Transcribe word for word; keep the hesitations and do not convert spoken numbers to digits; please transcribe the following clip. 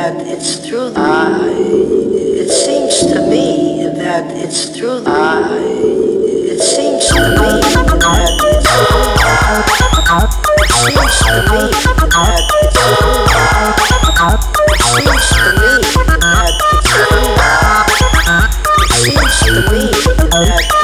that it's true. I, it seems to me that it's true. I, it seems to me that it's true. It seems to me that it's true. It seems to me that it's true. It seems to me that